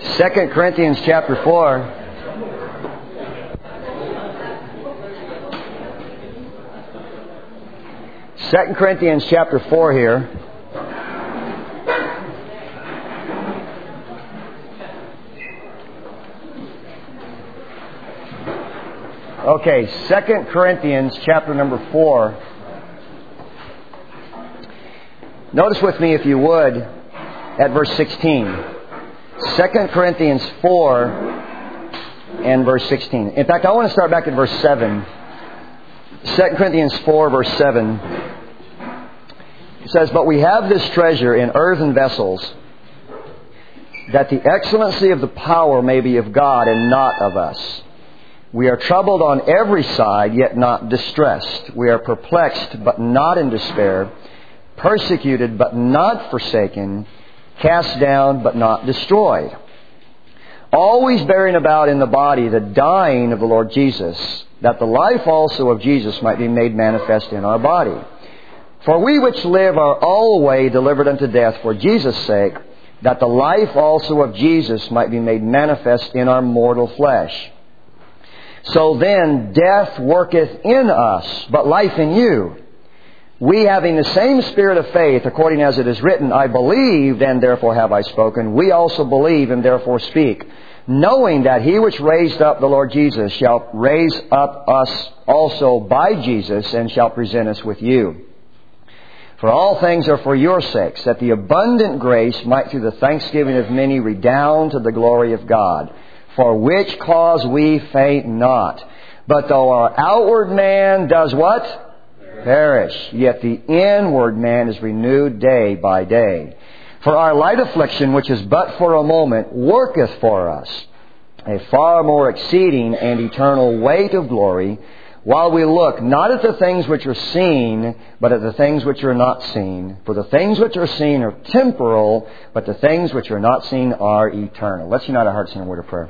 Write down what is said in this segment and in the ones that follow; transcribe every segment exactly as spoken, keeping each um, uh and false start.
Second Corinthians chapter four. Second Corinthians chapter four here. Okay, Second Corinthians chapter number four. Notice with me, if you would, at verse sixteen. Second Corinthians four and verse sixteen. In fact, I want to start back at verse seven. Second Corinthians four, verse seven. It says, "But we have this treasure in earthen vessels, that the excellency of the power may be of God and not of us. We are troubled on every side, yet not distressed. We are perplexed, but not in despair. Persecuted, but not forsaken. Cast down, but not destroyed. Always bearing about in the body the dying of the Lord Jesus, that the life also of Jesus might be made manifest in our body. For we which live are alway delivered unto death for Jesus' sake, that the life also of Jesus might be made manifest in our mortal flesh. So then death worketh in us, but life in you. We having the same spirit of faith, according as it is written, I believed, and therefore have I spoken. We also believe, and therefore speak, knowing that He which raised up the Lord Jesus shall raise up us also by Jesus, and shall present us with you. For all things are for your sakes, that the abundant grace might through the thanksgiving of many redound to the glory of God. For which cause we faint not. But though our outward man does what? Perish. Yet the inward man is renewed day by day. For our light affliction, which is but for a moment, worketh for us a far more exceeding and eternal weight of glory, while we look not at the things which are seen, but at the things which are not seen. For the things which are seen are temporal, but the things which are not seen are eternal." Let's unite our hearts in a word of prayer.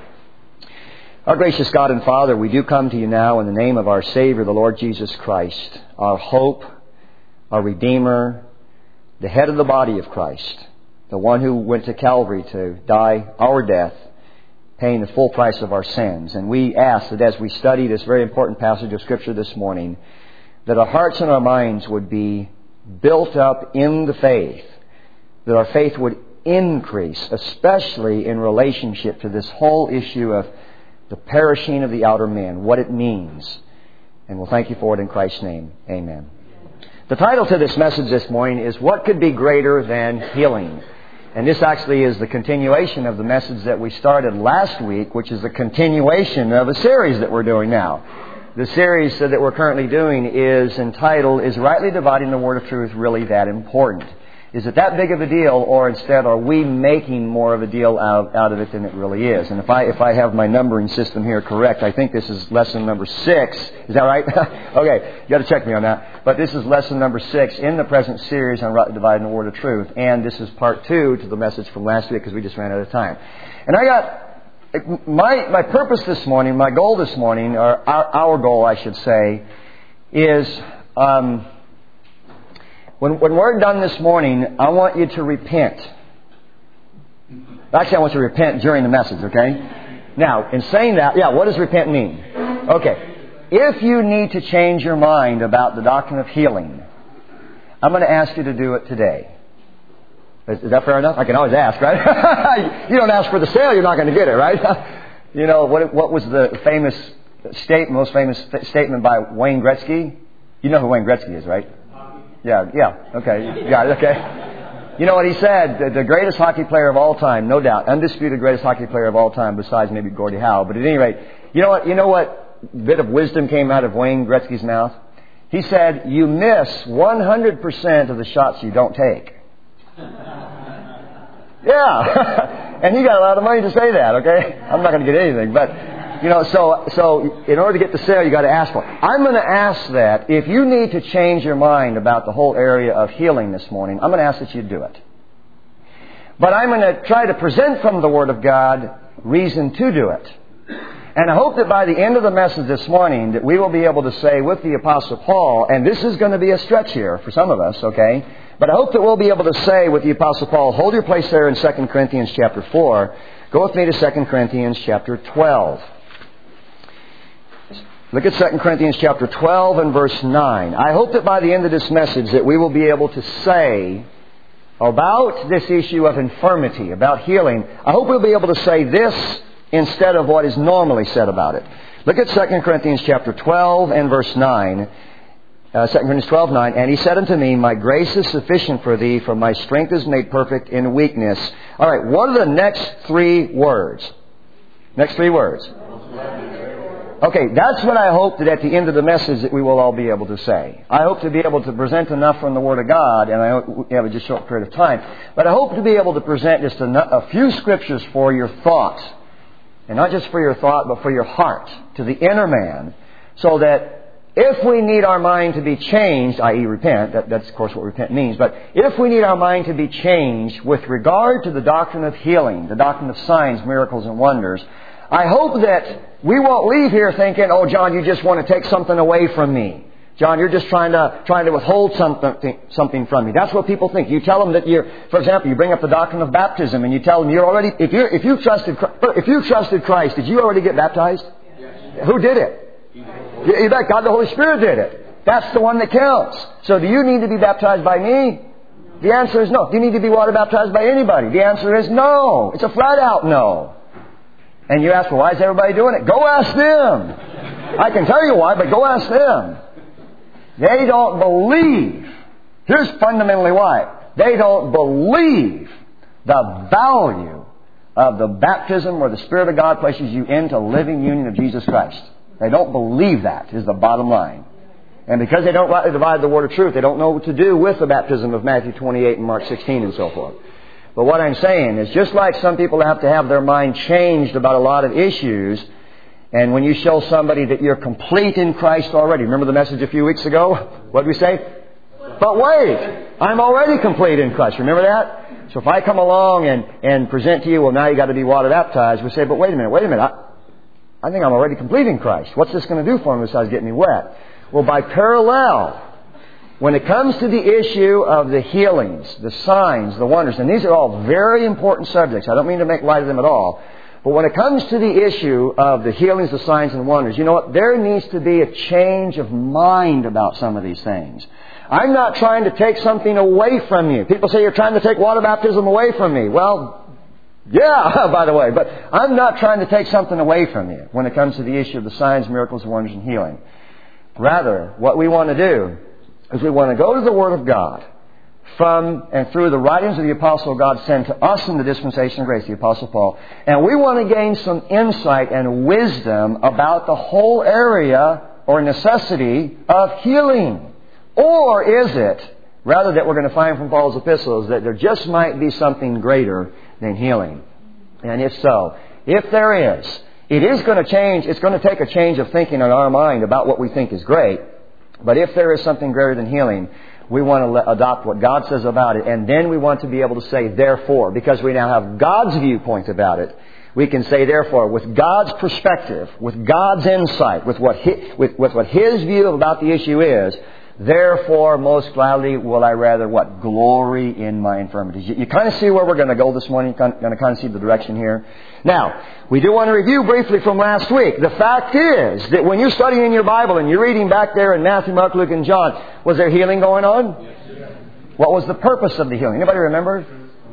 Our gracious God and Father, we do come to you now in the name of our Savior, the Lord Jesus Christ, our hope, our Redeemer, the head of the body of Christ, the one who went to Calvary to die our death, paying the full price of our sins. And we ask that as we study this very important passage of Scripture this morning, that our hearts and our minds would be built up in the faith, that our faith would increase, especially in relationship to this whole issue of the perishing of the outer man, what it means. And we'll thank you for it in Christ's name. Amen. The title to this message this morning is, What Could Be Greater Than Healing? And this actually is the continuation of the message that we started last week, which is a continuation of a series that we're doing now. The series that we're currently doing is entitled, Is Rightly Dividing the Word of Truth Really That Important? Is it that big of a deal, or instead are we making more of a deal out, out of it than it really is? And if I if I have my numbering system here correct, I think this is lesson number six. Is that right? Okay, you got to check me on that. But this is lesson number six in the present series on Rightly Dividing the Word of Truth. And this is part two to the message from last week, because we just ran out of time. And I got, my my purpose this morning, my goal this morning, or our, our goal I should say, is... Um, When, when we're done this morning, I want you to repent. Actually, I want you to repent during the message, okay? Now, in saying that, yeah, what does repent mean? Okay. If you need to change your mind about the doctrine of healing, I'm going to ask you to do it today. Is, is that fair enough? I can always ask, right? You don't ask for the sale, you're not going to get it, right? You know, what, what was the famous state, most famous statement by Wayne Gretzky? You know who Wayne Gretzky is, right? Yeah, yeah, okay, yeah, okay. You know what he said? The, the greatest hockey player of all time, no doubt, undisputed greatest hockey player of all time, besides maybe Gordie Howe. But at any rate, you know what? You know what bit of wisdom came out of Wayne Gretzky's mouth? He said, "You miss one hundred percent of the shots you don't take." Yeah, and he got a lot of money to say that. Okay, I'm not going to get anything, but. You know, so so in order to get the sale, you got to ask for it. I'm going to ask that if you need to change your mind about the whole area of healing this morning, I'm going to ask that you do it. But I'm going to try to present from the Word of God reason to do it. And I hope that by the end of the message this morning that we will be able to say with the Apostle Paul, and this is going to be a stretch here for some of us, okay? But I hope that we'll be able to say with the Apostle Paul, hold your place there in Second Corinthians chapter four, Go with me to Second Corinthians chapter twelve. Look at Second Corinthians chapter twelve and verse nine. I hope that by the end of this message that we will be able to say about this issue of infirmity, about healing, I hope we'll be able to say this instead of what is normally said about it. Look at Second Corinthians chapter twelve and verse nine. Uh, Second Corinthians twelve, nine. And he said unto me, my grace is sufficient for thee, for my strength is made perfect in weakness. All right, what are the next three words? Next three words. Okay, that's what I hope that at the end of the message that we will all be able to say. I hope to be able to present enough from the Word of God, and I hope we have a just short period of time. But I hope to be able to present just a, a few scriptures for your thought. And not just for your thought, but for your heart, to the inner man, so that if we need our mind to be changed, that is repent, that, that's of course what repent means, but if we need our mind to be changed with regard to the doctrine of healing, the doctrine of signs, miracles, and wonders, I hope that we won't leave here thinking, oh, John, you just want to take something away from me. John, you're just trying to trying to withhold something something from me. That's what people think. You tell them that you're, for example, you bring up the doctrine of baptism, and you tell them you're already, if you if you trusted if you trusted Christ, did you already get baptized? Yes. Who did it? You bet God the Holy Spirit did it. That's the one that counts. So do you need to be baptized by me? The answer is no. Do you need to be water baptized by anybody? The answer is no. It's a flat out no. And you ask, well, why is everybody doing it? Go ask them. I can tell you why, but go ask them. They don't believe. Here's fundamentally why. They don't believe the value of the baptism where the Spirit of God places you into living union of Jesus Christ. They don't believe that is the bottom line. And because they don't rightly divide the word of truth, they don't know what to do with the baptism of Matthew twenty-eight and Mark sixteen and so forth. But what I'm saying is just like some people have to have their mind changed about a lot of issues, and when you show somebody that you're complete in Christ already, remember the message a few weeks ago? What did we say? But wait, I'm already complete in Christ. Remember that? So if I come along and, and present to you, well, now you got to be water baptized, we say, but wait a minute, wait a minute. I, I think I'm already complete in Christ. What's this going to do for me besides getting me wet? Well, by parallel, when it comes to the issue of the healings, the signs, the wonders, and these are all very important subjects. I don't mean to make light of them at all. But when it comes to the issue of the healings, the signs, and wonders, you know what? There needs to be a change of mind about some of these things. I'm not trying to take something away from you. People say you're trying to take water baptism away from me. Well, yeah, by the way. But I'm not trying to take something away from you when it comes to the issue of the signs, miracles, wonders, and healing. Rather, what we want to do is we want to go to the Word of God from and through the writings of the Apostle God sent to us in the dispensation of grace, the Apostle Paul. And we want to gain some insight and wisdom about the whole area or necessity of healing. Or is it, rather that we're going to find from Paul's epistles, that there just might be something greater than healing? And if so, if there is, it is going to change, it's going to take a change of thinking in our mind about what we think is great. But if there is something greater than healing, we want to adopt what God says about it. And then we want to be able to say, therefore, because we now have God's viewpoint about it, we can say, therefore, with God's perspective, with God's insight, with what His, with, with what His view about the issue is, therefore, most gladly will I rather, what? Glory in my infirmities. You, you kind of see where we're going to go this morning? You're going to kind of see the direction here? Now, we do want to review briefly from last week. The fact is that when you're studying in your Bible and you're reading back there in Matthew, Mark, Luke, and John, was there healing going on? Yes. What was the purpose of the healing? Anybody remember?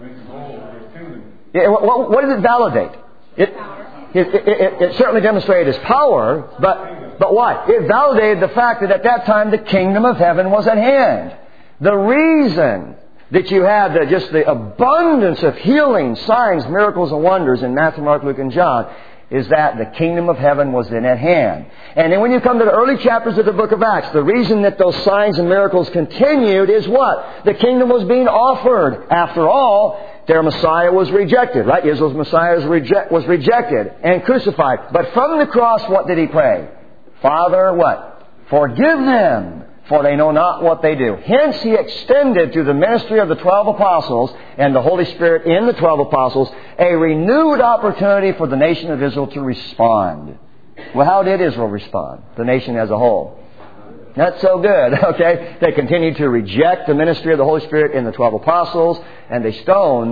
It, what, what did it validate? It, it, it, it, it certainly demonstrated its power, but, but what? It validated the fact that at that time the kingdom of heaven was at hand. The reason that you had the, just the abundance of healing, signs, miracles, and wonders in Matthew, Mark, Luke, and John is that the kingdom of heaven was then at hand. And then when you come to the early chapters of the book of Acts, the reason that those signs and miracles continued is what? The kingdom was being offered. After all, their Messiah was rejected, right? Israel's Messiah was, reject, was rejected and crucified. But from the cross, what did He pray? Father, what? Forgive them, for they know not what they do. Hence, He extended to the ministry of the twelve apostles and the Holy Spirit in the twelve apostles a renewed opportunity for the nation of Israel to respond. Well, how did Israel respond? The nation as a whole. Not so good, okay? They continued to reject the ministry of the Holy Spirit in the twelve apostles, and they stoned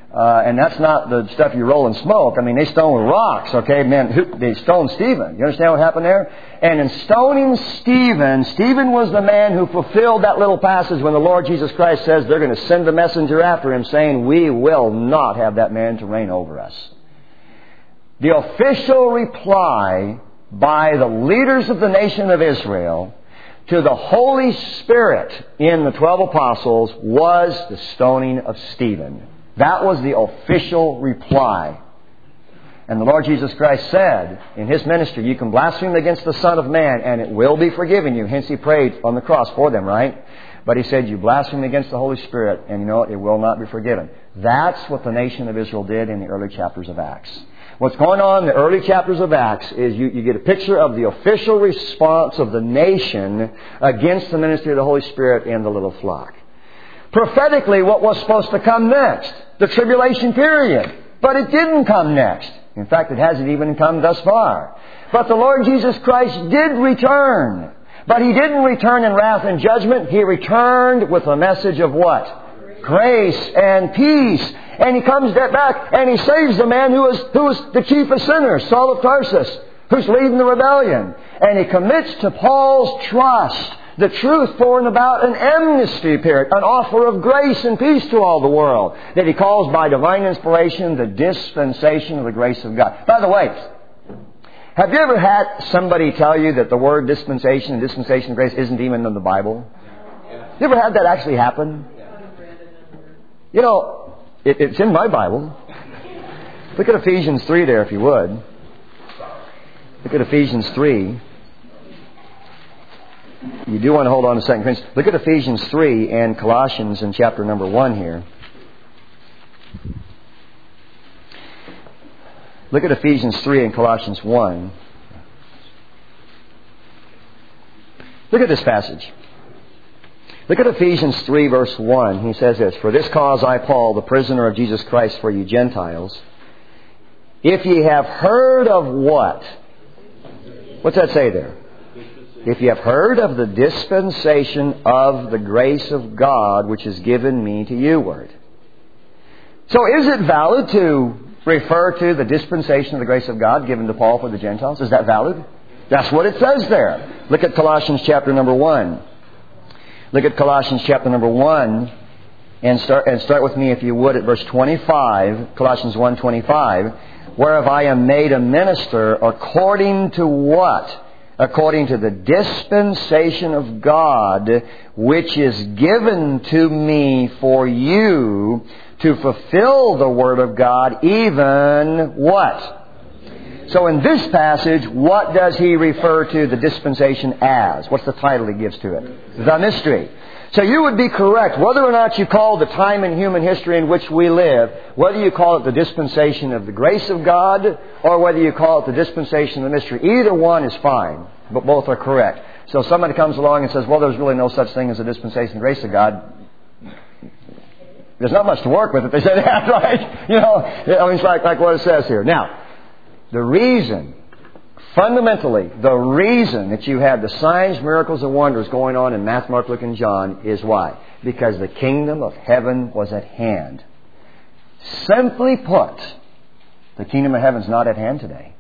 Uh, and that's not the stuff you roll in smoke. I mean, they stoned with rocks, okay? Man, who, they stoned Stephen. You understand what happened there? And in stoning Stephen, Stephen was the man who fulfilled that little passage when the Lord Jesus Christ says they're going to send a messenger after him saying, we will not have that man to reign over us. The official reply by the leaders of the nation of Israel to the Holy Spirit in the twelve apostles was the stoning of Stephen. That was the official reply. And the Lord Jesus Christ said in His ministry, you can blaspheme against the Son of Man and it will be forgiven you. Hence He prayed on the cross for them, right? But He said, you blaspheme against the Holy Spirit and you know what? It will not be forgiven. That's what the nation of Israel did in the early chapters of Acts. What's going on in the early chapters of Acts is you, you get a picture of the official response of the nation against the ministry of the Holy Spirit in the little flock. Prophetically, what was supposed to come next? The tribulation period. But it didn't come next. In fact, it hasn't even come thus far. But the Lord Jesus Christ did return. But He didn't return in wrath and judgment. He returned with a message of what? Grace and peace. And He comes back and He saves the man who was, who was the chief of sinners, Saul of Tarsus, who's leading the rebellion. And He commits to Paul's trust the truth pouring about an amnesty period, an offer of grace and peace to all the world, that He calls by divine inspiration the dispensation of the grace of God. By the way, have you ever had somebody tell you that the word dispensation and dispensation of grace isn't even in the Bible? You ever had that actually happen? You know, it, it's in my Bible. Look at Ephesians three there if you would. Look at Ephesians three. You do want to hold on to Second Corinthians. Look at Ephesians three and Colossians in chapter number one here. Look at Ephesians three and Colossians one. Look at this passage. Look at Ephesians three verse one. He says this, for this cause I, Paul, the prisoner of Jesus Christ for you Gentiles, if ye have heard of what? What's that say there? If you have heard of the dispensation of the grace of God which is given me to you ward. So is it valid to refer to the dispensation of the grace of God given to Paul for the Gentiles? Is that valid? That's what it says there. Look at Colossians chapter number one. Look at Colossians chapter number one and start and start with me if you would at verse twenty-five, Colossians one twenty-five, whereof I am made a minister according to what? According to the dispensation of God, which is given to me for you to fulfill the Word of God, even what? So in this passage, what does he refer to the dispensation as? What's the title he gives to it? The mystery. So you would be correct, whether or not you call the time in human history in which we live, whether you call it the dispensation of the grace of God, or whether you call it the dispensation of the mystery. Either one is fine, but both are correct. So somebody comes along and says, well, there's really no such thing as a dispensation of the grace of God. There's not much to work with if they say that, right? You know, I mean, it's like, like what it says here. Now, the reason, fundamentally, the reason that you have the signs, miracles, and wonders going on in Matthew, Mark, Luke, and John is why? Because the kingdom of heaven was at hand. Simply put, the kingdom of heaven is not at hand today.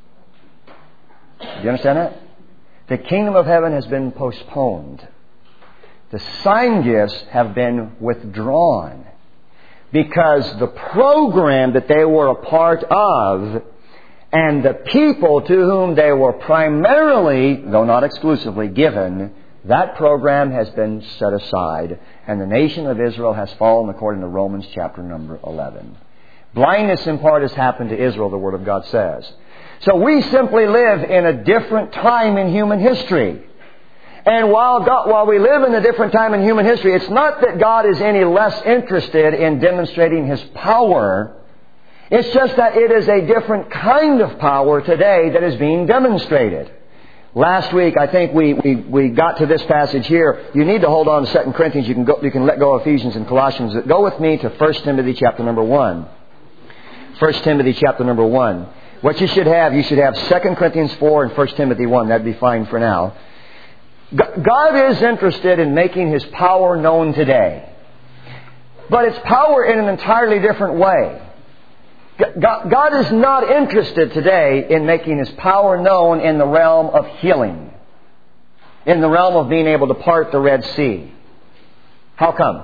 Do you understand that? The kingdom of heaven has been postponed. The sign gifts have been withdrawn because the program that they were a part of and the people to whom they were primarily, though not exclusively, given, that program has been set aside. And the nation of Israel has fallen according to Romans chapter number eleven. Blindness in part has happened to Israel, the Word of God says. So we simply live in a different time in human history. And while God, while we live in a different time in human history, it's not that God is any less interested in demonstrating His power. It's just that it is a different kind of power today that is being demonstrated. Last week, I think we, we, we got to this passage here. You need to hold on to Second Corinthians. You can go, you can let go of Ephesians and Colossians. Go with me to First Timothy chapter number one. First Timothy chapter number one. What you should have, you should have Second Corinthians four and First Timothy one. That'd be fine for now. God is interested in making His power known today. but it's power in an entirely different way. God, God is not interested today in making His power known in the realm of healing, in the realm of being able to part the Red Sea. How come?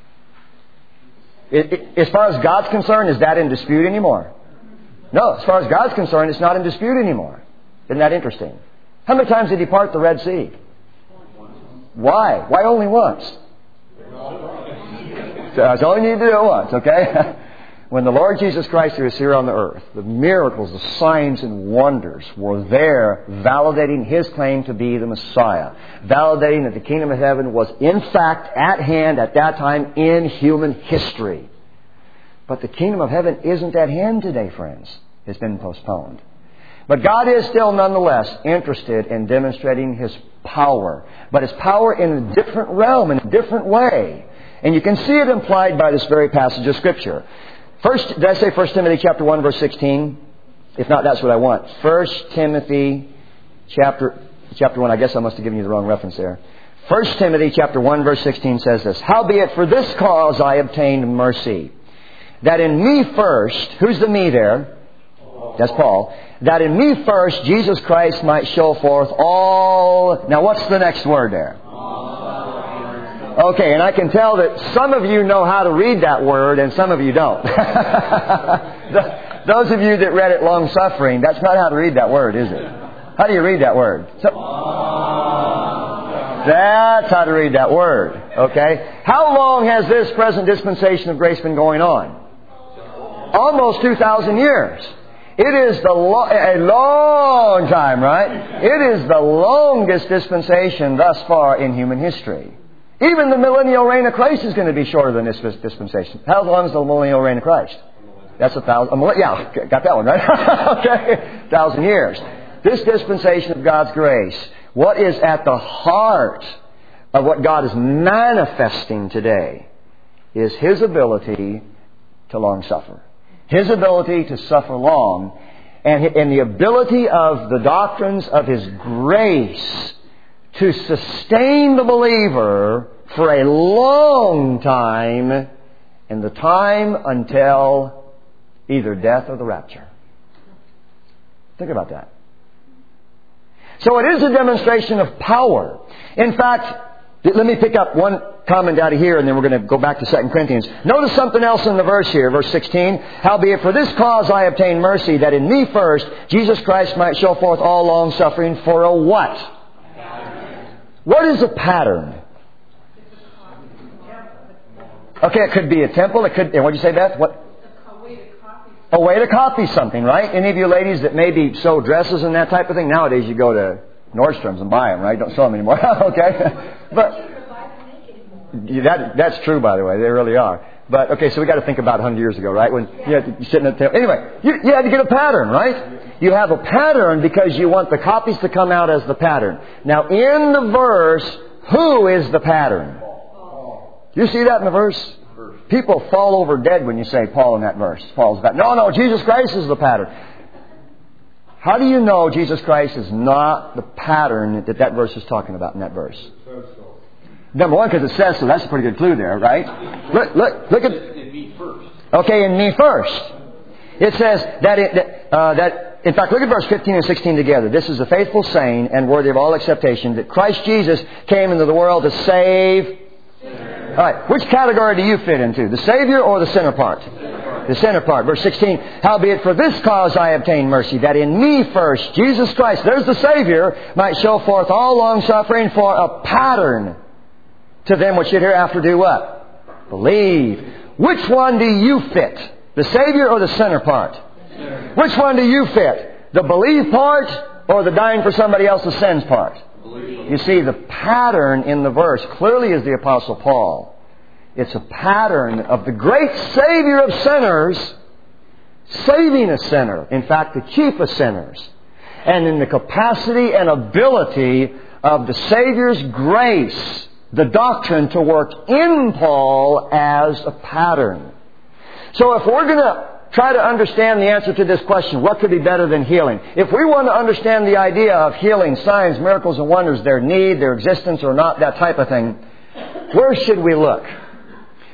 It, it, as far as God's concerned, is that in dispute anymore? No, as far as God's concerned, it's not in dispute anymore. Isn't that interesting? How many times did He part the Red Sea? Why? Why only once? That's all you need to do once, okay? When the Lord Jesus Christ was here on the earth, the miracles, the signs and wonders were there validating His claim to be the Messiah. Validating that the kingdom of heaven was in fact at hand at that time in human history. But the kingdom of heaven isn't at hand today, friends. It's been postponed. But God is still nonetheless interested in demonstrating His power. But His power in a different realm, in a different way. And you can see it implied by this very passage of Scripture. First, did I say First Timothy chapter one, verse sixteen? If not, that's what I want. First Timothy chapter chapter one. I guess I must have given you the wrong reference there. First Timothy chapter one, verse sixteen says this: Howbeit for this cause I obtained mercy, that in me first, who's the me there? That's Paul. That in me first Jesus Christ might show forth all... Now what's the next word there? Okay, and I can tell that some of you know how to read that word and some of you don't. Those of you that read it long suffering, that's not how to read that word, is it? How do you read that word? So, that's how to read that word. Okay? How long has this present dispensation of grace been going on? Almost two thousand years. It is the lo- a long time, right? It is the longest dispensation thus far in human history. Even the millennial reign of Christ is going to be shorter than this dispensation. How long is the millennial reign of Christ? That's a thousand... A, yeah, got that one, right? Okay. Thousand years. This dispensation of God's grace, what is at the heart of what God is manifesting today is His ability to long suffer. His ability to suffer long. And, and the ability of the doctrines of His grace to sustain the believer for a long time, and the time until either death or the rapture. Think about that. So it is a demonstration of power. In fact, let me pick up one comment out of here, and then we're going to go back to Second Corinthians. Notice something else in the verse here, verse sixteen. Howbeit for this cause I obtained mercy, that in me first Jesus Christ might show forth all long suffering for a what? What is a pattern? Okay, it could be a temple. It could. What did you say, Beth? What? A way to copy. A way to copy something, right? Any of you ladies that maybe sew dresses and that type of thing. Nowadays, you go to Nordstrom's and buy them, right? Don't sew them anymore. Okay, but that that's true, by the way. They really are. But okay, so we got to think about a hundred years ago, right? When you had to, sitting at the table. Anyway, you, you had to get a pattern, right? You have a pattern because you want the copies to come out as the pattern. Now, in the verse, who is the pattern? You see that in the verse? People fall over dead when you say Paul in that verse. Paul's that. No, no, Jesus Christ is the pattern. How do you know Jesus Christ is not the pattern that that verse is talking about in that verse? Number one, because it says so. That's a pretty good clue there, right? Look, look, look at. In me first. Okay, in me first. It says that it, uh, that. In fact, look at verse fifteen and sixteen together. This is a faithful saying and worthy of all acceptation that Christ Jesus came into the world to save. All right, which category do you fit into? The Savior or the sinner part? The sinner part. Verse sixteen, howbeit for this cause I obtained mercy, that in me first, Jesus Christ, there's the Savior, might show forth all long suffering for a pattern to them which should hereafter do what? Believe. Which one do you fit? The Savior or the sinner part? Which one do you fit? The believe part or the dying for somebody else's sins part? You see, the pattern in the verse clearly is the Apostle Paul. It's a pattern of the great Savior of sinners saving a sinner. In fact, the chief of sinners. And in the capacity and ability of the Savior's grace, the doctrine to work in Paul as a pattern. So if we're going to try to understand the answer to this question, what could be better than healing? If we want to understand the idea of healing, signs, miracles, and wonders, their need, their existence or not, that type of thing, where should we look?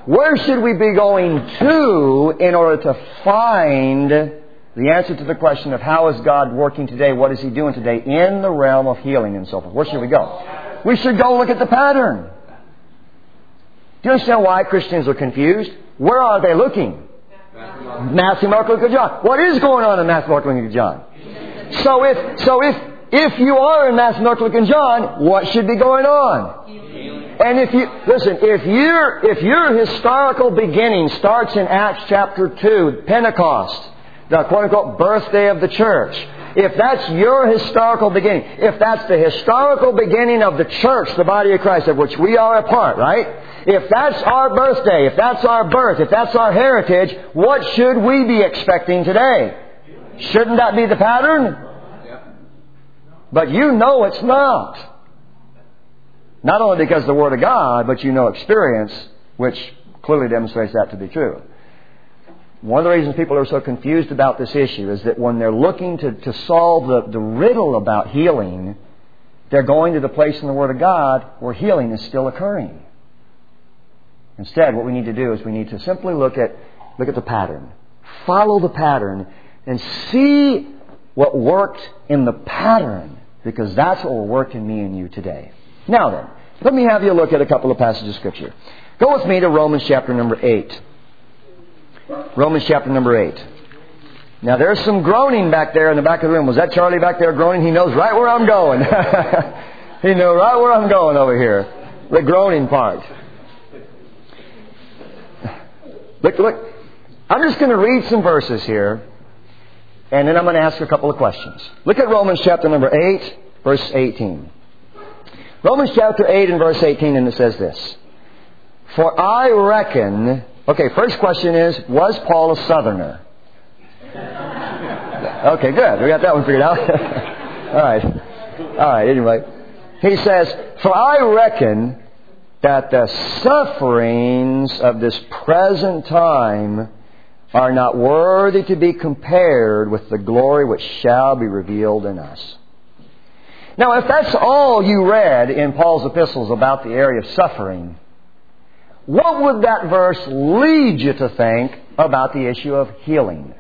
Where should we be going to in order to find the answer to the question of how is God working today, what is He doing today in the realm of healing and so forth? Where should we go? We should go look at the pattern. Do you understand why Christians are confused? Where are they looking? Matthew, Mark, Luke, and John. What is going on in Matthew, Mark, Luke, and John? So if, so if, if you are in Matthew, Mark, Luke, and John, what should be going on? And if you, listen, if your, if your historical beginning starts in Acts chapter two, Pentecost, the quote-unquote birthday of the church, if that's your historical beginning, if that's the historical beginning of the church, the body of Christ, of which we are a part, right? If that's our birthday, if that's our birth, if that's our heritage, what should we be expecting today? Shouldn't that be the pattern? But you know it's not. Not only because of the Word of God, but you know experience, which clearly demonstrates that to be true. One of the reasons people are so confused about this issue is that when they're looking to, to solve the, the riddle about healing, they're going to the place in the Word of God where healing is still occurring. Instead, what we need to do is we need to simply look at, look at the pattern. Follow the pattern and see what worked in the pattern, because that's what will work in me and you today. Now then, let me have you look at a couple of passages of Scripture. Go with me to Romans chapter number eight. Romans chapter number eight. Now there's some groaning back there in the back of the room. Was that Charlie back there groaning? He knows right where I'm going. He knows right where I'm going over here. The groaning part. Look, look. I'm just going to read some verses here, and then I'm going to ask a couple of questions. Look at Romans chapter number eight, verse eighteen. Romans chapter eight and verse eighteen, and it says this. For I reckon... Okay, first question is, was Paul a southerner? Okay, good. We got that one figured out. All right. All right, anyway. He says, for I reckon that the sufferings of this present time are not worthy to be compared with the glory which shall be revealed in us. Now, if that's all you read in Paul's epistles about the area of suffering, what would that verse lead you to think about the issue of healing?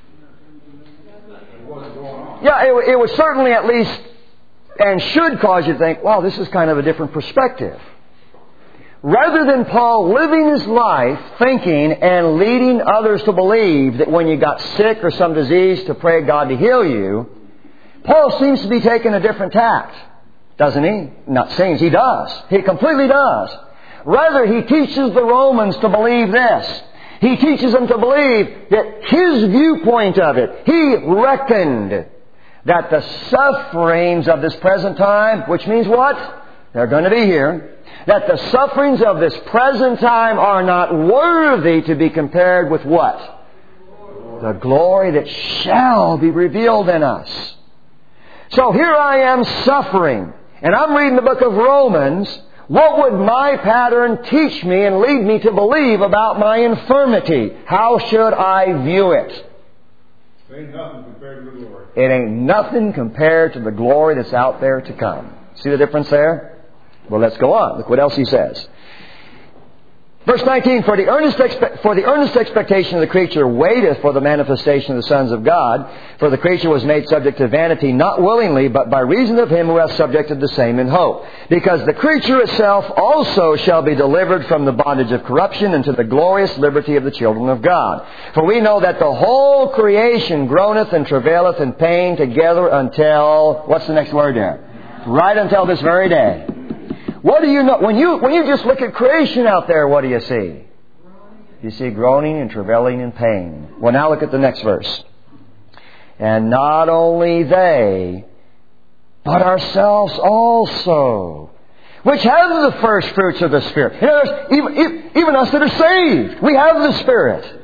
Yeah, it, it would certainly at least, and should cause you to think, wow, this is kind of a different perspective. Rather than Paul living his life thinking and leading others to believe that when you got sick or some disease to pray God to heal you, Paul seems to be taking a different tact, doesn't he? Not seems, he does. He completely does. Rather, he teaches the Romans to believe this. He teaches them to believe that his viewpoint of it, he reckoned that the sufferings of this present time, which means what? They're going to be here. That the sufferings of this present time are not worthy to be compared with what? The glory that shall be revealed in us. So here I am suffering, and I'm reading the book of Romans. What would my pattern teach me and lead me to believe about my infirmity? How should I view it? It ain't nothing compared to the glory. It ain't nothing compared to the glory that's out there to come. See the difference there? Well, let's go on. Look what else he says. Verse nineteen, for the earnest expe- for the earnest expectation of the creature waiteth for the manifestation of the sons of God. For the creature was made subject to vanity, not willingly, but by reason of him who hath subjected the same in hope. Because the creature itself also shall be delivered from the bondage of corruption into the glorious liberty of the children of God. For we know that the whole creation groaneth and travaileth in pain together until... What's the next word there? Right until this very day. What do you know? When you, when you just look at creation out there, what do you see? You see groaning and travailing in pain. Well, now look at the next verse. And not only they, but ourselves also, which have the first fruits of the Spirit. In other words, even, even us that are saved, we have the Spirit.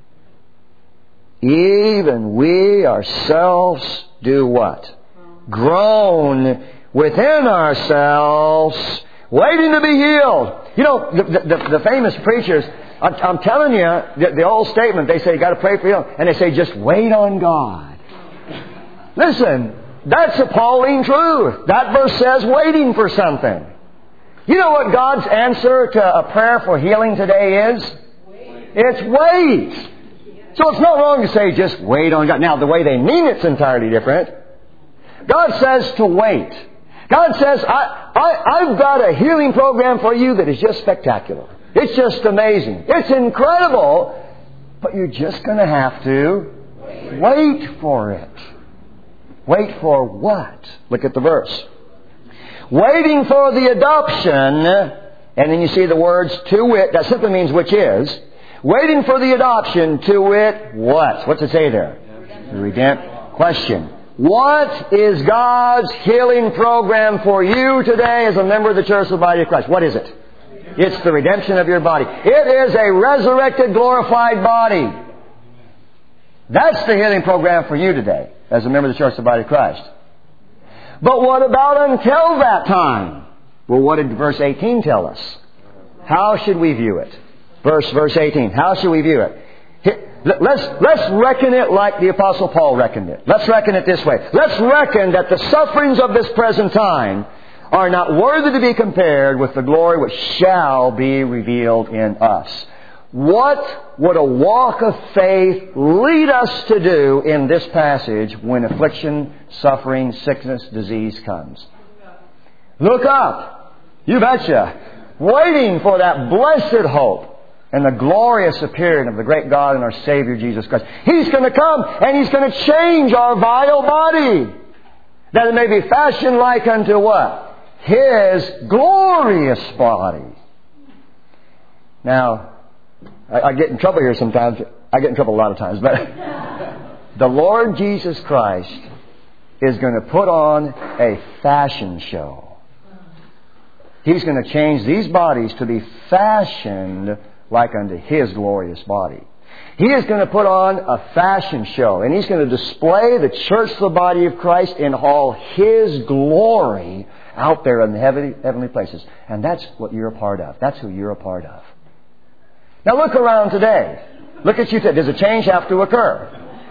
Even we ourselves do what? Groan within ourselves, waiting to be healed. You know, the, the, the famous preachers, I'm, I'm telling you, the, the old statement, they say, you got to pray for healing. And they say, just wait on God. Listen, that's a Pauline truth. That verse says waiting for something. You know what God's answer to a prayer for healing today is? Wait. It's wait. So it's not wrong to say just wait on God. Now, the way they mean it's entirely different. God says to wait. God says, I, I, I've got a healing program for you that is just spectacular. It's just amazing. It's incredible. But you're just going to have to wait. wait for it. Wait for what? Look at the verse. Waiting for the adoption, and then you see the words to wit. That simply means which is. Waiting for the adoption to wit what? What's it say there? The redemption. Question. What is God's healing program for you today as a member of the Church of the Body of Christ? What is it? It's the redemption of your body. It is a resurrected, glorified body. That's the healing program for you today as a member of the Church of the Body of Christ. But what about until that time? Well, what did verse eighteen tell us? How should we view it? Verse, verse eighteen. How should we view it? Let's, let's reckon it like the Apostle Paul reckoned it. Let's reckon it this way. Let's reckon that the sufferings of this present time are not worthy to be compared with the glory which shall be revealed in us. What would a walk of faith lead us to do in this passage when affliction, suffering, sickness, disease comes? Look up. You betcha. Waiting for that blessed hope and the glorious appearing of the great God and our Savior Jesus Christ. He's going to come and He's going to change our vile body, that it may be fashioned like unto what? His glorious body. Now, I, I get in trouble here sometimes. I get in trouble a lot of times. But the Lord Jesus Christ is going to put on a fashion show. He's going to change these bodies to be fashioned like unto His glorious body. He is going to put on a fashion show, and He's going to display the church of the body of Christ in all His glory out there in the heavenly, heavenly places. And that's what you're a part of. That's who you're a part of. Now look around today. Look at you today. Does a change have to occur?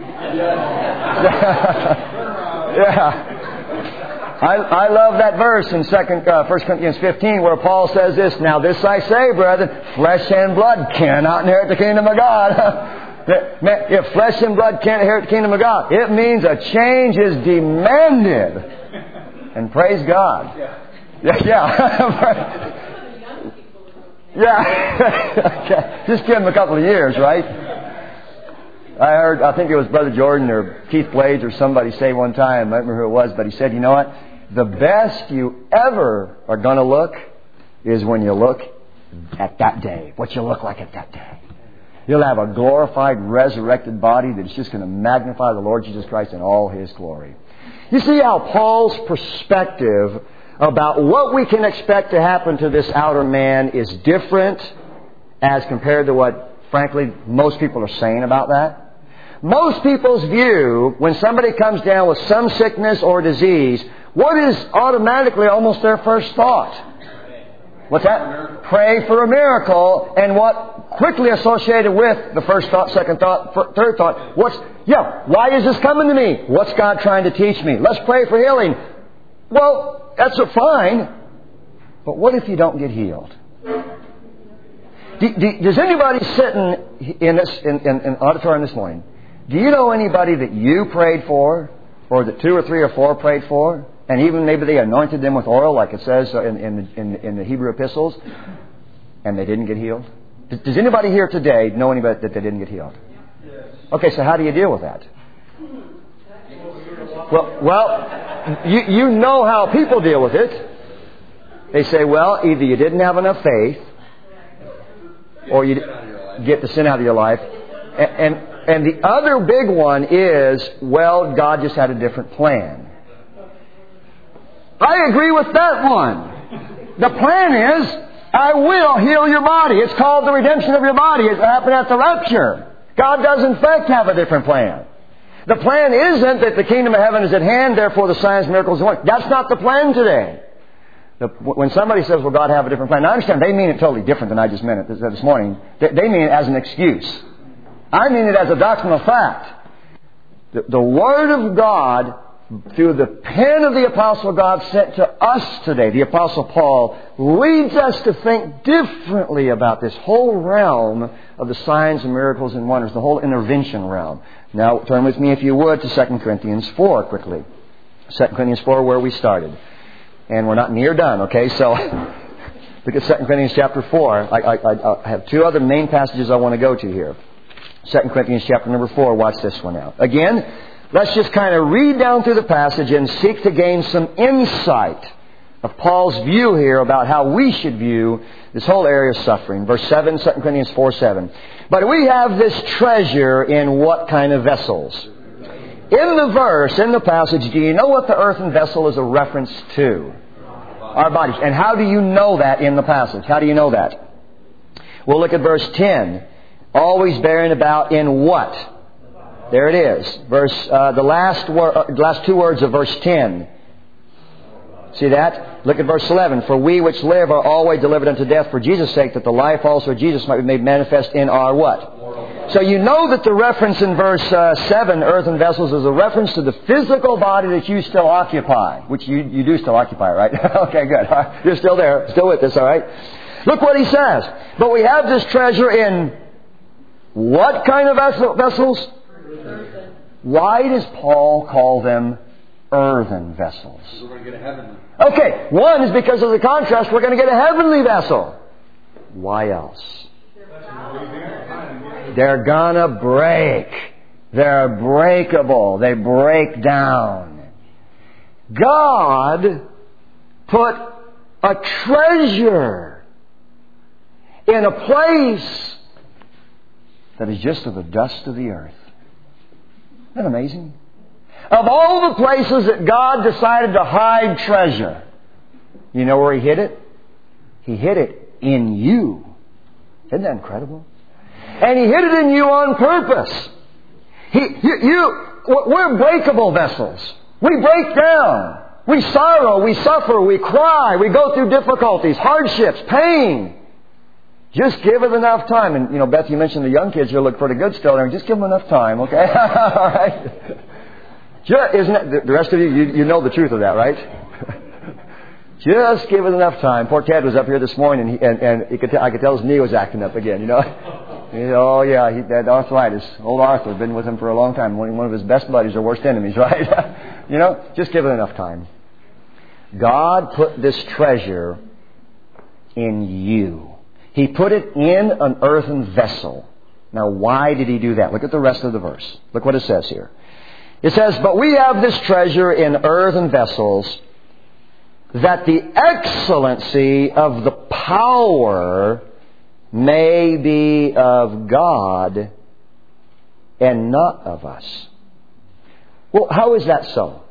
Yeah. I, I love that verse in second, uh, First Corinthians fifteen where Paul says this, Now this I say, brethren, flesh and blood cannot inherit the kingdom of God. If flesh and blood can't inherit the kingdom of God, it means a change is demanded. And praise God. Yeah. Yeah. Yeah. Okay. Just give them a couple of years, right? I heard, I think it was Brother Jordan or Keith Blades or somebody say one time, I don't remember who it was, but he said, you know what? The best you ever are going to look is when you look at that day. What you look like at that day. You'll have a glorified, resurrected body that's just going to magnify the Lord Jesus Christ in all His glory. You see how Paul's perspective about what we can expect to happen to this outer man is different as compared to what, frankly, most people are saying about that? Most people's view, when somebody comes down with some sickness or disease, what is automatically almost their first thought? What's that? Pray for a miracle. And what quickly associated with the first thought, second thought, third thought, what's, yeah, why is this coming to me? What's God trying to teach me? Let's pray for healing. Well, that's a fine. But what if you don't get healed? Do, do, does anybody sitting in this in, in, in auditorium this morning, do you know anybody that you prayed for, or that two or three or four prayed for, and even maybe they anointed them with oil, like it says in, in, in, in the Hebrew epistles, and they didn't get healed? Does, does anybody here today know anybody that they didn't get healed? Okay, so how do you deal with that? Well, well, you you know how people deal with it. They say, well, either you didn't have enough faith, or you get the sin out of your life. And, and, and the other big one is, well, God just had a different plan. I agree with that one. The plan is, I will heal your body. It's called the redemption of your body. It happened at the rapture. God does in fact have a different plan. The plan isn't that the kingdom of heaven is at hand, therefore the signs, miracles, and wonders. That's not the plan today. The, when somebody says, well, God have a different plan, I understand they mean it totally different than I just meant it this morning. They, they mean it as an excuse. I mean it as a doctrinal fact. The, the Word of God through the pen of the Apostle God sent to us today, the Apostle Paul, leads us to think differently about this whole realm of the signs and miracles and wonders, the whole intervention realm. Now, turn with me, if you would, to Second Corinthians four quickly. Second Corinthians four, where we started. And we're not near done, okay? So, look at Second Corinthians chapter four. I, I, I have two other main passages I want to go to here. Second Corinthians chapter number four. Watch this one out. Again, let's just kind of read down through the passage and seek to gain some insight of Paul's view here about how we should view this whole area of suffering. Verse seven, Second Corinthians four seven. But we have this treasure in what kind of vessels? In the verse, in the passage, do you know what the earthen vessel is a reference to? Our bodies. And how do you know that in the passage? How do you know that? We'll look at verse ten. Always bearing about in what? There it is. Verse, uh, the last wor- uh, last two words of verse ten. See that? Look at verse eleven. For we which live are always delivered unto death for Jesus' sake, that the life also of Jesus might be made manifest in our what? So you know that the reference in verse uh, seven, earthen vessels, is a reference to the physical body that you still occupy. Which you, you do still occupy, right? Okay, good. All right. You're still there. Still with us, all right? Look what he says. But we have this treasure in what kind of vessel, vessels? Earthen. Why does Paul call them earthen vessels? We're going to get a heavenly. Okay, one is because of the contrast, we're going to get a heavenly vessel. Why else? They're gonna break. They're breakable. They break down. God put a treasure in a place that is just of the dust of the earth. Isn't that amazing? Of all the places that God decided to hide treasure, you know where He hid it? He hid it in you. Isn't that incredible? And He hid it in you on purpose. He, you, you, we're breakable vessels. We break down. We sorrow. We suffer. We cry. We go through difficulties, hardships, pain. Just give it enough time. And, you know, Beth, you mentioned the young kids here look pretty good still there. Just give them enough time, okay? All right? Just, isn't it, the rest of you, you, you know the truth of that, right? Just give it enough time. Poor Ted was up here this morning, and, he, and, and he could t- I could tell his knee was acting up again, you know? Oh, yeah, he, that arthritis. Old Arthur, been with him for a long time. One, one of his best buddies or worst enemies, right? You know, just give it enough time. God put this treasure in you. He put it in an earthen vessel. Now, why did He do that? Look at the rest of the verse. Look what it says here. It says, but we have this treasure in earthen vessels, that the excellency of the power may be of God and not of us. Well, how is that so?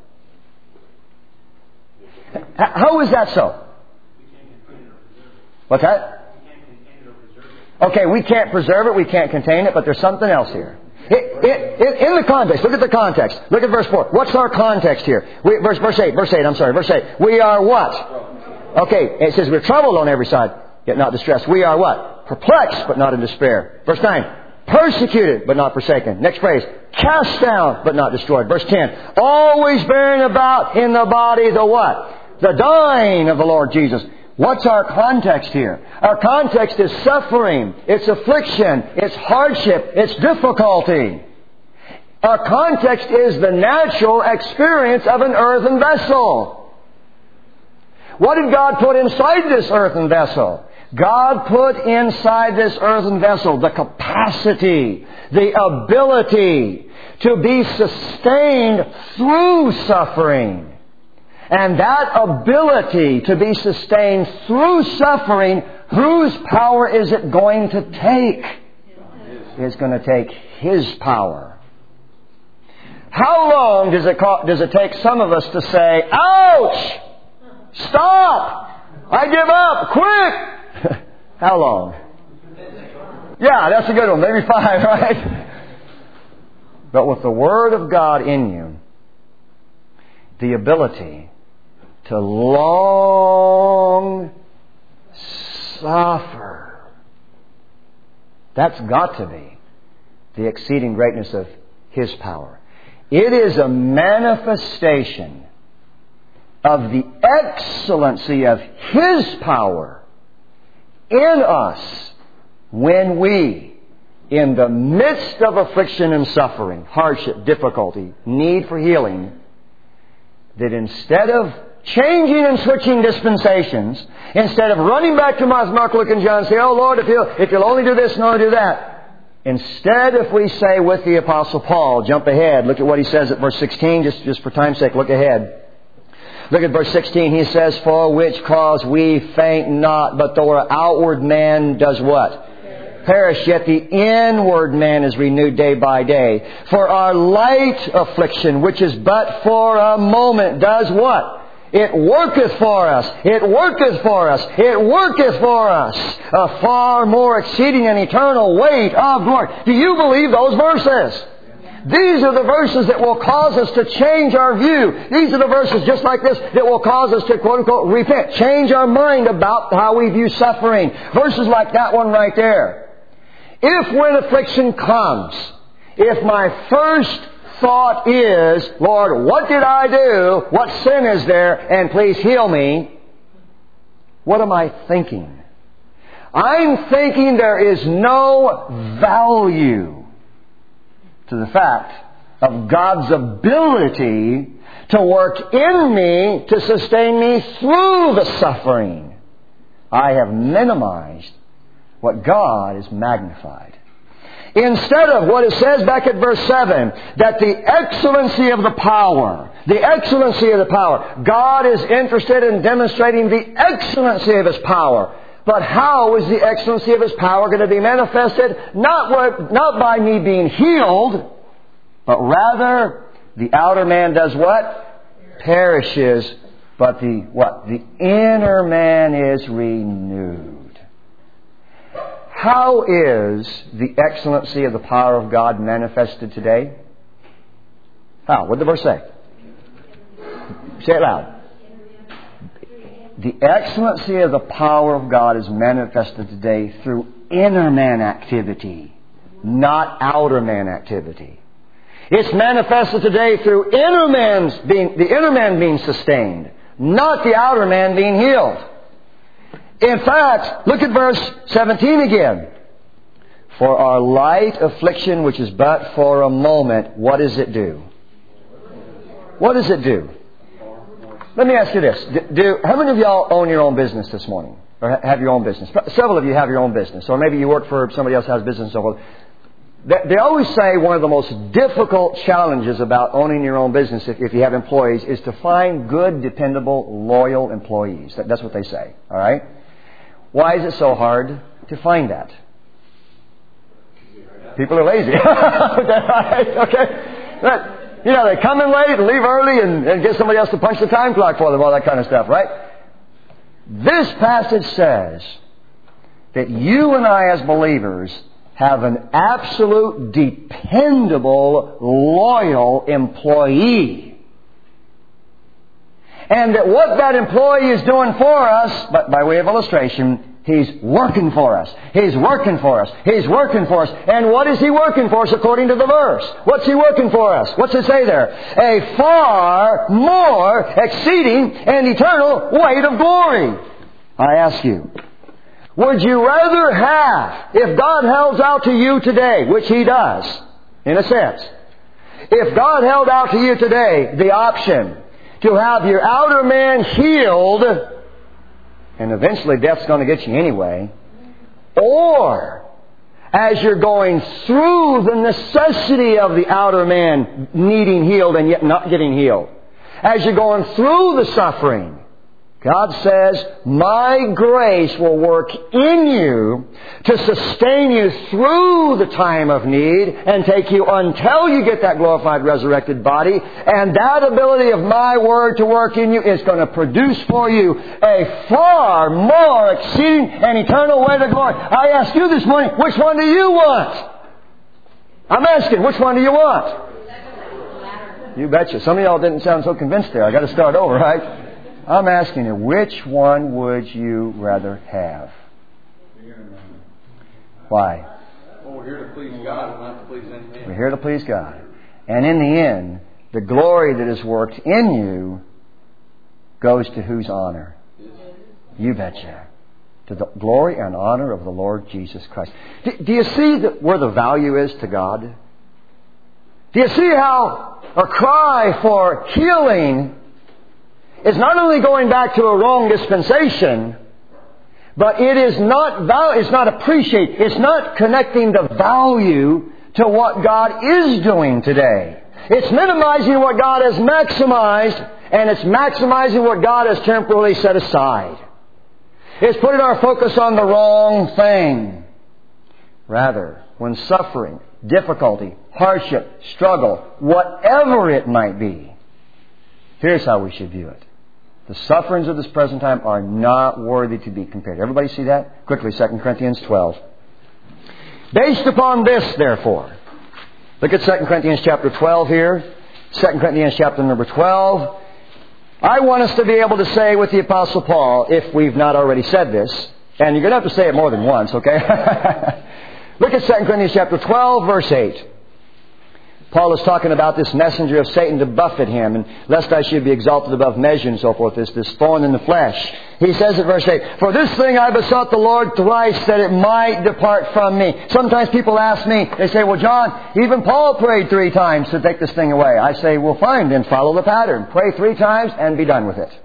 How is that so? What's that? Okay, we can't preserve it, we can't contain it, but there's something else here. It, it, it, in the context, look at the context. Look at verse four. What's our context here? We, verse, verse eight, verse eight, I'm sorry, verse eight. We are what? Okay, it says we're troubled on every side, yet not distressed. We are what? Perplexed, but not in despair. Verse nine. Persecuted, but not forsaken. Next phrase. Cast down, but not destroyed. Verse ten. Always bearing about in the body the what? The dying of the Lord Jesus. What's our context here? Our context is suffering, it's affliction, it's hardship, it's difficulty. Our context is the natural experience of an earthen vessel. What did God put inside this earthen vessel? God put inside this earthen vessel the capacity, the ability to be sustained through suffering. And that ability to be sustained through suffering, whose power is it going to take? It's going to take His power. How long does it, call, does it take some of us to say, ouch! Stop! I give up! Quit! How long? Yeah, that's a good one. Maybe five, right? But with the Word of God in you, the ability to long suffer. That's got to be the exceeding greatness of His power. It is a manifestation of the excellency of His power in us when we, in the midst of affliction and suffering, hardship, difficulty, need for healing, that instead of changing and switching dispensations, instead of running back to Mark, Luke, and John and say, oh Lord, if you'll, if you'll only do this and only do that, instead, if we say with the Apostle Paul, jump ahead, look at what he says at verse sixteen, just, just for time's sake, look ahead. Look at verse sixteen, he says, for which cause we faint not, but though our outward man does what? Perish, yet the inward man is renewed day by day. For our light affliction, which is but for a moment, does what? It worketh for us. It worketh for us. It worketh for us. A far more exceeding and eternal weight of glory. Do you believe those verses? These are the verses that will cause us to change our view. These are the verses just like this that will cause us to quote unquote repent. Change our mind about how we view suffering. Verses like that one right there. If when affliction comes, if my first thought is, Lord, what did I do? What sin is there? And please heal me. What am I thinking? I'm thinking there is no value to the fact of God's ability to work in me to sustain me through the suffering. I have minimized what God has magnified. Instead of what it says back at verse seven, that the excellency of the power, the excellency of the power, God is interested in demonstrating the excellency of His power. But how is the excellency of His power going to be manifested? Not, what, not by me being healed, but rather the outer man does what? Perishes, but the what? The inner man is renewed. How is the excellency of the power of God manifested today? How? What did the verse say? Say it loud. The excellency of the power of God is manifested today through inner man activity, not outer man activity. It's manifested today through inner man's being, the inner man being sustained, not the outer man being healed. In fact, look at verse seventeen again. For our light affliction, which is but for a moment, what does it do? What does it do? Let me ask you this. Do, do how many of y'all own your own business this morning? Or have your own business? Several of you have your own business. Or maybe you work for somebody else who has business and so forth. They, they always say one of the most difficult challenges about owning your own business, if, if you have employees, is to find good, dependable, loyal employees. That, that's what they say. All right? Why is it so hard to find that? People are lazy. Okay. But, you know, they come in late and leave early and, and get somebody else to punch the time clock for them, all that kind of stuff, right? This passage says that you and I as believers have an absolute, dependable, loyal employee. And that what that employee is doing for us, but by way of illustration, he's working for us. He's working for us. He's working for us. And what is he working for us according to the verse? What's he working for us? What's it say there? A far more exceeding and eternal weight of glory. I ask you, would you rather have, if God held out to you today, which He does, in a sense, if God held out to you today the option to have your outer man healed, and eventually death's going to get you anyway, or as you're going through the necessity of the outer man needing healed and yet not getting healed, as you're going through the suffering, God says, my grace will work in you to sustain you through the time of need and take you until you get that glorified resurrected body. And that ability of my word to work in you is going to produce for you a far more exceeding and eternal weight of glory. I ask you this morning, which one do you want? I'm asking, which one do you want? You betcha. Some of y'all didn't sound so convinced there. I got to start over, right? I'm asking you, which one would you rather have? Why? Well, we're here to please God, not to please any man. We're here to please God. And in the end, the glory that is worked in you goes to whose honor? You betcha. To the glory and honor of the Lord Jesus Christ. Do, do you see the, where the value is to God? Do you see how a cry for healing is not only going back to a wrong dispensation, but it is not val- it's not appreciated. It's not connecting the value to what God is doing today. It's minimizing what God has maximized, and it's maximizing what God has temporarily set aside. It's putting our focus on the wrong thing. Rather, when suffering, difficulty, hardship, struggle, whatever it might be, here's how we should view it. The sufferings of this present time are not worthy to be compared. Everybody see that? Quickly, Second Corinthians twelve. Based upon this, therefore, look at Second Corinthians chapter twelve here. Second Corinthians chapter number twelve. I want us to be able to say with the Apostle Paul, if we've not already said this, and you're going to have to say it more than once, okay? Look at Second Corinthians chapter twelve, verse eight. Paul is talking about this messenger of Satan to buffet him, and lest I should be exalted above measure and so forth, this, this thorn in the flesh. He says in verse eight, for this thing I besought the Lord thrice that it might depart from me. Sometimes people ask me, they say, well, John, even Paul prayed three times to take this thing away. I say, well, fine, then follow the pattern. Pray three times and be done with it.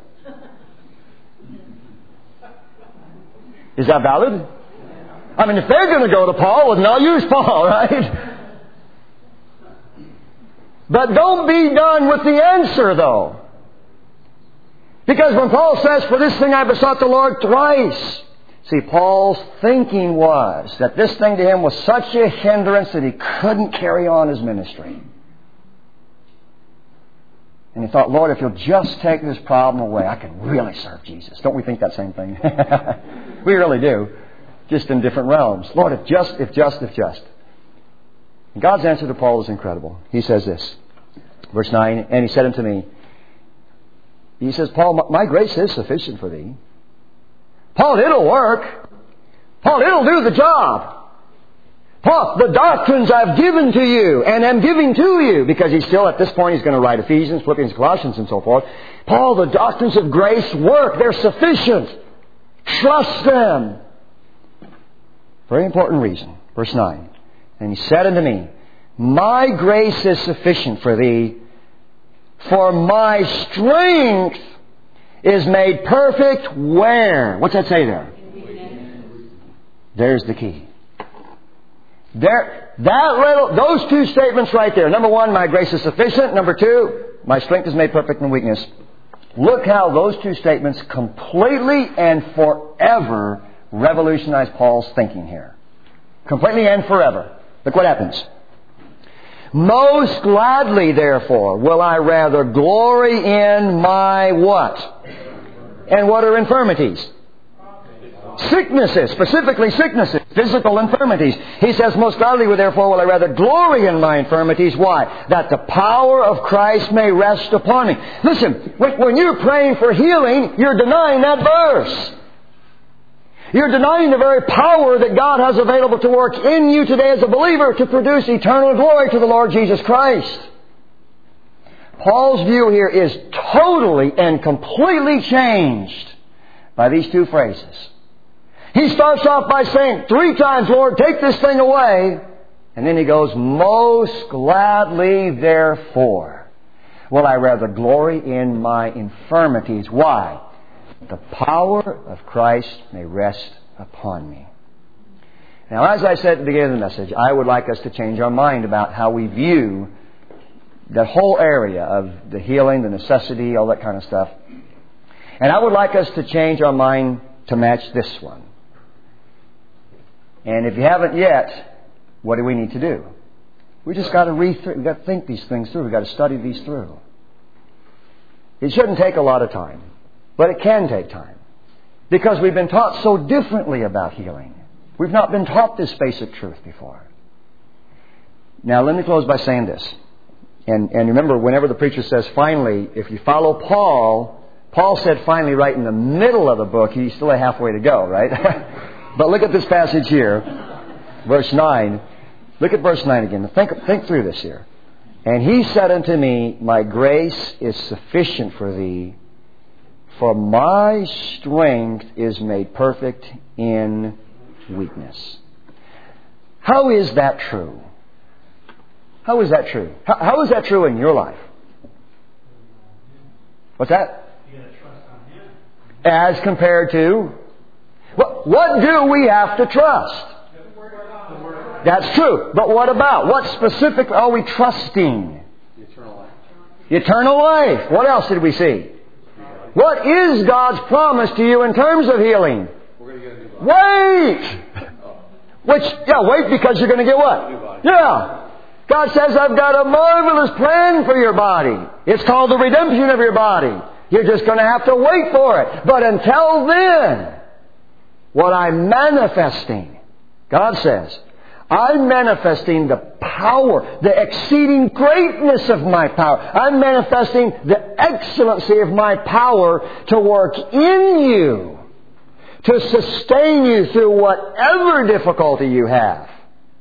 Is that valid? I mean, if they're going to go to Paul, well, no use Paul, right? But don't be done with the answer, though. Because when Paul says, for this thing I besought the Lord thrice. See, Paul's thinking was that this thing to him was such a hindrance that he couldn't carry on his ministry. And he thought, Lord, if you'll just take this problem away, I can really serve Jesus. Don't we think that same thing? We really do. Just in different realms. Lord, if just, if just, if just. And God's answer to Paul is incredible. He says this, verse nine, and he said unto me, he says, Paul, my grace is sufficient for thee. Paul, it'll work. Paul, it'll do the job. Paul, the doctrines I've given to you and am giving to you, because he's still, at this point, he's going to write Ephesians, Philippians, Colossians, and so forth. Paul, the doctrines of grace work. They're sufficient. Trust them. Very important reason. Verse nine. And he said unto me, my grace is sufficient for thee, for my strength is made perfect where? What's that say there? There's the key. There, that little, those two statements right there. Number one, my grace is sufficient. Number two, my strength is made perfect in weakness. Look how those two statements completely and forever revolutionize Paul's thinking here. Completely and forever. Look what happens. Most gladly, therefore, will I rather glory in my what? And what are infirmities? Sicknesses, specifically sicknesses, physical infirmities. He says, most gladly, therefore, will I rather glory in my infirmities. Why? That the power of Christ may rest upon me. Listen, when you're praying for healing, you're denying that verse. You're denying the very power that God has available to work in you today as a believer to produce eternal glory to the Lord Jesus Christ. Paul's view here is totally and completely changed by these two phrases. He starts off by saying three times, Lord, take this thing away. And then he goes, most gladly therefore will I rather glory in my infirmities. Why? The power of Christ may rest upon me. Now, as I said at the beginning of the message, I would like us to change our mind about how we view that whole area of the healing, the necessity, all that kind of stuff. And I would like us to change our mind to match this one. And if you haven't yet, what do we need to do? We just got to read through, we've got to think these things through. We've got to study these through. It shouldn't take a lot of time. But it can take time. Because we've been taught so differently about healing. We've not been taught this basic truth before. Now, let me close by saying this. And, and remember, whenever the preacher says finally, if you follow Paul, Paul said finally right in the middle of the book, he's still a halfway to go, right? But look at this passage here. Verse nine. Look at verse nine again. Think, think through this here. And He said unto me, My grace is sufficient for thee, for my strength is made perfect in weakness. How is that true? How is that true? How, how is that true in your life? What's that? You gotta trust on Him. As compared to? What, what do we have to trust? That's true. But what about? What specifically are we trusting? The eternal life. Eternal life. What else did we see? What is God's promise to you in terms of healing? We're going to get a new body. Wait! Which, yeah, wait because you're going to get what? Yeah. God says, I've got a marvelous plan for your body. It's called the redemption of your body. You're just going to have to wait for it. But until then, what I'm manifesting, God says, I'm manifesting the power, the exceeding greatness of my power. I'm manifesting the excellency of my power to work in you, to sustain you through whatever difficulty you have.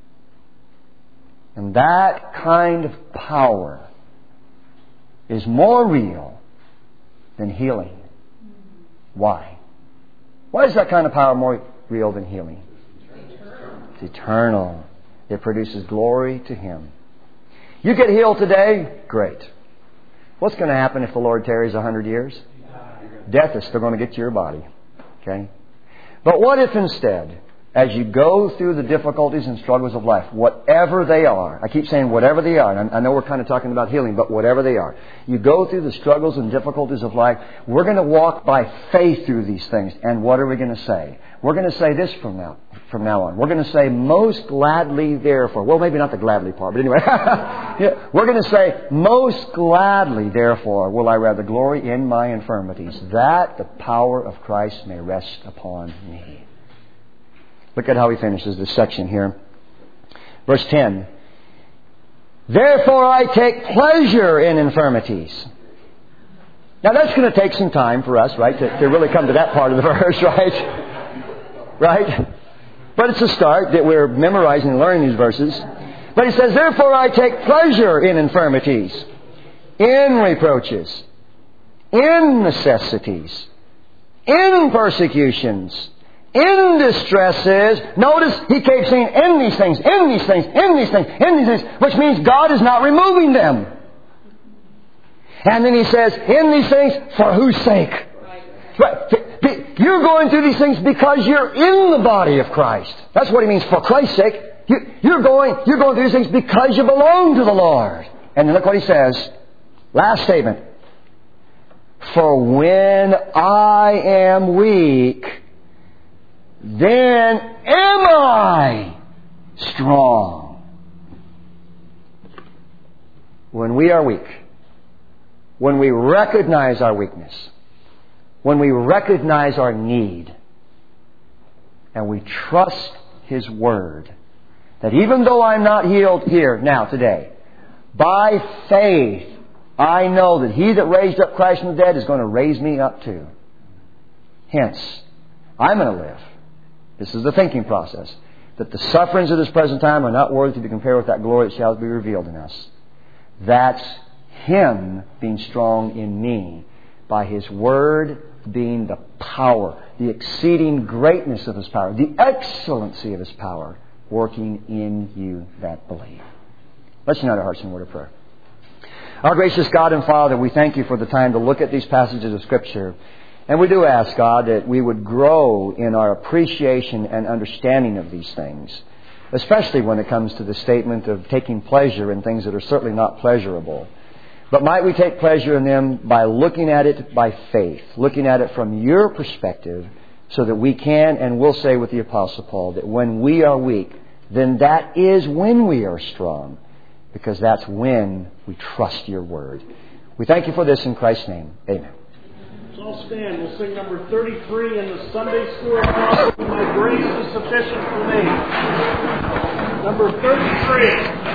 And that kind of power is more real than healing. Why? Why is that kind of power more real than healing? It's eternal. It produces glory to Him. You get healed today, great. What's going to happen if the Lord tarries a hundred years? Death is still going to get to your body. Okay? But what if instead, as you go through the difficulties and struggles of life, whatever they are, I keep saying whatever they are, and I know we're kind of talking about healing, but whatever they are, you go through the struggles and difficulties of life, we're going to walk by faith through these things. And what are we going to say? We're going to say this from now, from now on. We're going to say, most gladly therefore. Well, maybe not the gladly part, but anyway. Yeah, we're going to say, most gladly therefore will I rather glory in my infirmities, that the power of Christ may rest upon me. Look at how he finishes this section here. Verse ten. Therefore I take pleasure in infirmities. Now that's going to take some time for us, right, to, to really come to that part of the verse, right? Right? But it's a start that we're memorizing and learning these verses. But he says, therefore I take pleasure in infirmities, in reproaches, in necessities, in persecutions, in distresses. Notice he keeps saying, in these things, in these things, in these things, in these things, which means God is not removing them. And then he says, in these things, for whose sake? Right. You're going through these things because you're in the body of Christ. That's what he means, for Christ's sake. You're going, you're going through these things because you belong to the Lord. And then look what he says. Last statement. For when I am weak, then am I strong. When we are weak, when we recognize our weakness, when we recognize our need, and we trust His Word, that even though I'm not healed here now today, by faith I know that He that raised up Christ from the dead is going to raise me up too. Hence, I'm going to live. This is the thinking process. That the sufferings of this present time are not worthy to be compared with that glory that shall be revealed in us. That's Him being strong in me by His Word being the power, the exceeding greatness of His power, the excellency of His power working in you that believe. Let's unite our hearts in a word of prayer. Our gracious God and Father, we thank You for the time to look at these passages of Scripture. And we do ask, God, that we would grow in our appreciation and understanding of these things, especially when it comes to the statement of taking pleasure in things that are certainly not pleasurable. But might we take pleasure in them by looking at it by faith, looking at it from Your perspective, so that we can and will say with the Apostle Paul that when we are weak, then that is when we are strong, because that's when we trust Your Word. We thank You for this in Christ's name. Amen. So I'll stand. We'll sing number thirty-three in the Sunday School Gospel, My Grace is Sufficient for Me. Number thirty-three.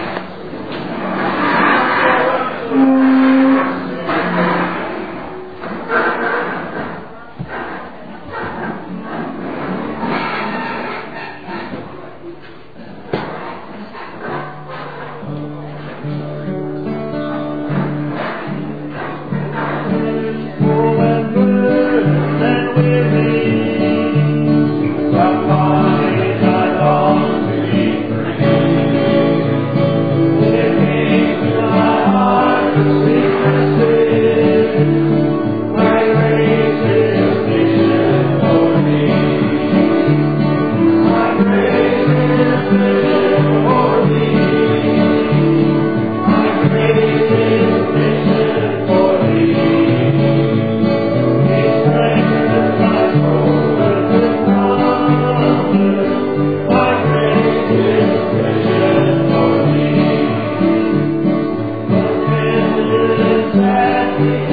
Amen.